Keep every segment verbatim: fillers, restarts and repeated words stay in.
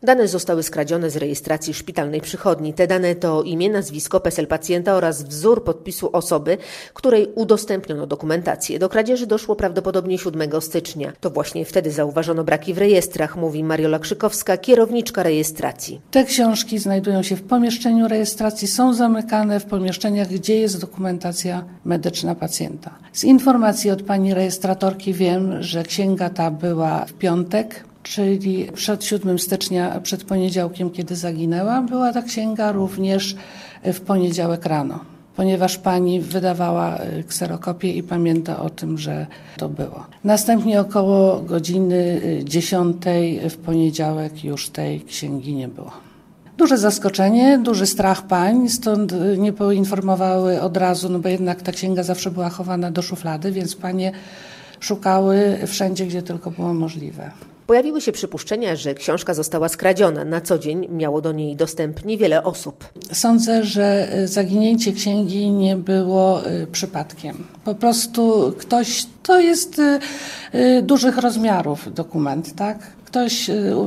Dane zostały skradzione z rejestracji szpitalnej przychodni. Te dane to imię, nazwisko, PESEL pacjenta oraz wzór podpisu osoby, której udostępniono dokumentację. Do kradzieży doszło prawdopodobnie siódmego stycznia. To właśnie wtedy zauważono braki w rejestrach, mówi Mariola Krzykowska, kierowniczka rejestracji. Te książki znajdują się w pomieszczeniu rejestracji, są zamykane w pomieszczeniach, gdzie jest dokumentacja medyczna pacjenta. Z informacji od pani rejestratorki wiem, że księga ta była w piątek, czyli przed siódmego stycznia, przed poniedziałkiem, kiedy zaginęła. Była ta księga również w poniedziałek rano, ponieważ pani wydawała kserokopię i pamięta o tym, że to było. Następnie około godziny dziesiątej w poniedziałek już tej księgi nie było. Duże zaskoczenie, duży strach pań, stąd nie poinformowały od razu, no bo jednak ta księga zawsze była chowana do szuflady, więc panie szukały wszędzie, gdzie tylko było możliwe. Pojawiły się przypuszczenia, że książka została skradziona. Na co dzień miało do niej dostęp niewiele osób. Sądzę, że zaginięcie księgi nie było przypadkiem. Po prostu ktoś, to jest dużych rozmiarów dokument, tak? Ktoś,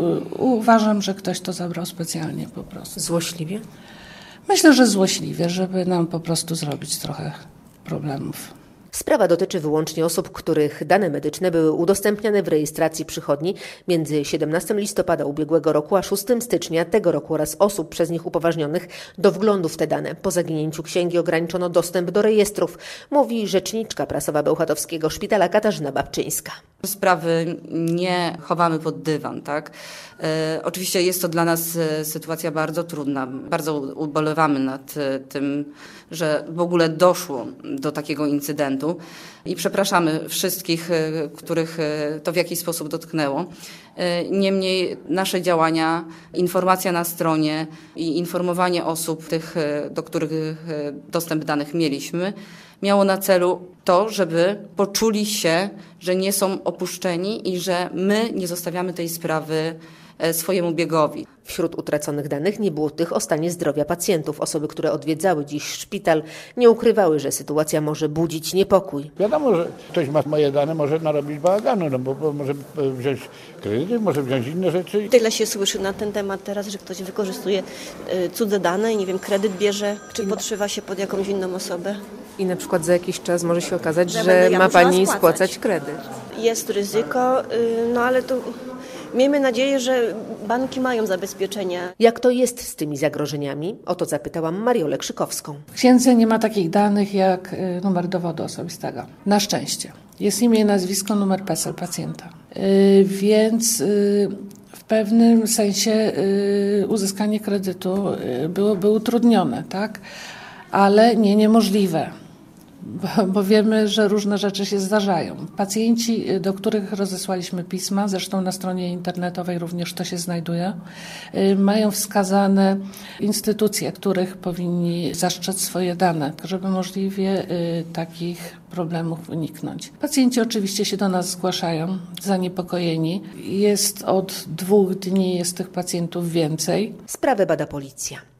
uważam, że ktoś to zabrał specjalnie po prostu. Złośliwie? Myślę, że złośliwie, żeby nam po prostu zrobić trochę problemów. Sprawa dotyczy wyłącznie osób, których dane medyczne były udostępniane w rejestracji przychodni między siedemnastego listopada ubiegłego roku a szóstego stycznia tego roku oraz osób przez nich upoważnionych do wglądu w te dane. Po zaginięciu księgi ograniczono dostęp do rejestrów, mówi rzeczniczka prasowa Bełchatowskiego Szpitala Katarzyna Babczyńska. Sprawy nie chowamy pod dywan, tak? E, oczywiście jest to dla nas sytuacja bardzo trudna. Bardzo ubolewamy nad tym, że w ogóle doszło do takiego incydentu i przepraszamy wszystkich, których to w jakiś sposób dotknęło. Niemniej nasze działania, informacja na stronie i informowanie osób, tych, do których dostęp danych mieliśmy, miało na celu to, żeby poczuli się, że nie są opuszczeni i że my nie zostawiamy tej sprawy swojemu biegowi. Wśród utraconych danych nie było tych o stanie zdrowia pacjentów. Osoby, które odwiedzały dziś szpital, nie ukrywały, że sytuacja może budzić niepokój. Wiadomo, że ktoś ma moje dane, może narobić bałaganu, no bo, bo może wziąć kredyty, może wziąć inne rzeczy. Tyle się słyszy na ten temat teraz, że ktoś wykorzystuje cudze dane i nie wiem, kredyt bierze, czy podszywa się pod jakąś inną osobę. I na przykład za jakiś czas może się okazać, że, że ja ma pani spłacać. spłacać kredyt. Jest ryzyko, no ale to miejmy nadzieję, że banki mają zabezpieczenia. Jak to jest z tymi zagrożeniami? O to zapytałam Mariolę Krzykowską. W księdze nie ma takich danych jak numer dowodu osobistego. Na szczęście. Jest imię, nazwisko, numer PESEL pacjenta. Yy, więc yy, w pewnym sensie yy, uzyskanie kredytu yy, byłoby utrudnione, tak? Ale nie niemożliwe. Bo, bo wiemy, że różne rzeczy się zdarzają. Pacjenci, do których rozesłaliśmy pisma, zresztą na stronie internetowej również to się znajduje, mają wskazane instytucje, których powinni zastrzec swoje dane, żeby możliwie takich problemów uniknąć. Pacjenci oczywiście się do nas zgłaszają, zaniepokojeni. Jest od dwóch dni, jest tych pacjentów więcej. Sprawę bada policja.